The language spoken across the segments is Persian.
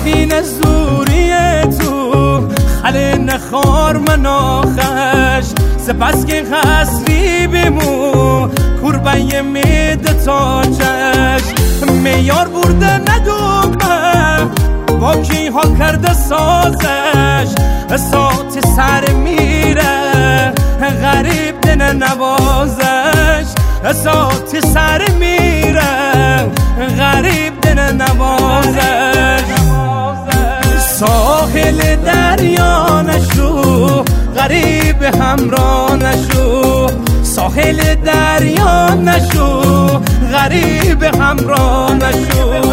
این زوری تو خل نخار مناخش سپس که خسری بمو کربه مید تا چشم میار برده ندومه باکی ها کرده سازش ساعت سر میره غریب دن نوازش ساعت سر میره غریب دن نوازش ساحل دریا نشو غریب همراه نشو ساحل دریا نشو غریب همراه نشو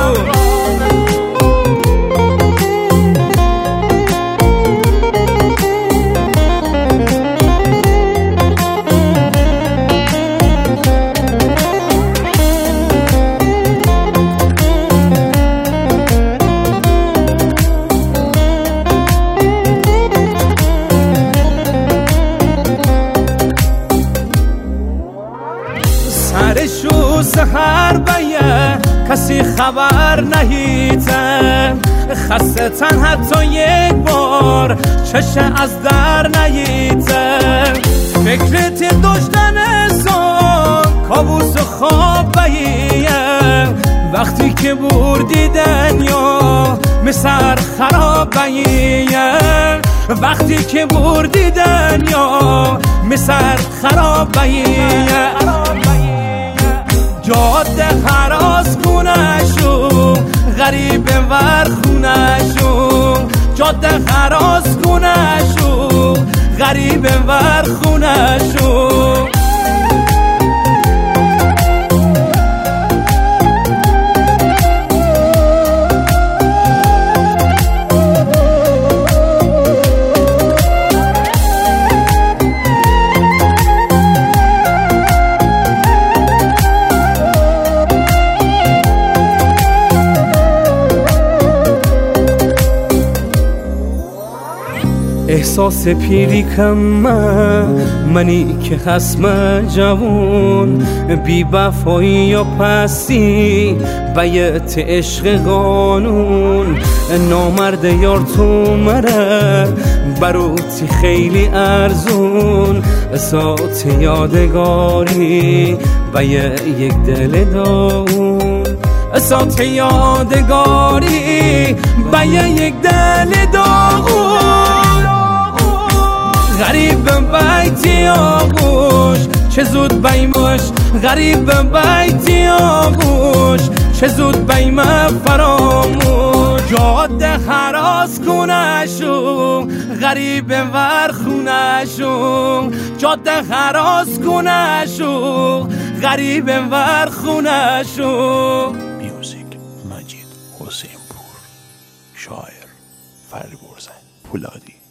سرشو سهر بیه کسی خبر نهیته خسته تن حتی یک بار چشه از در نهیته فکرت داشتن انسان کابوس و خواب بیه وقتی که بردی دنیا مسر خراب بیه وقتی که بردی دنیا مسر خراب بیه جاده خراس خونشو غریب ور خونشو جاده خراس خونشو غریب ور خونشو احساس پیری کم منی که خسم جوون بی وفایی یا پستی بیت عشق قانون نامرد یار تو مره بروتی خیلی ارزون ساعت یادگاری و یک دل داغون ساعت یادگاری و یک دل داغون غریب بیتی آغوش چه زود بیمش غریب بیتی آغوش چه بیت بیم فراموش جاده خراس کنشو غریب ور خونشو جاده خراس کنشو غریب ور خونشو. میوزیک مجید حسین پور، شاعر فربرز پولادی.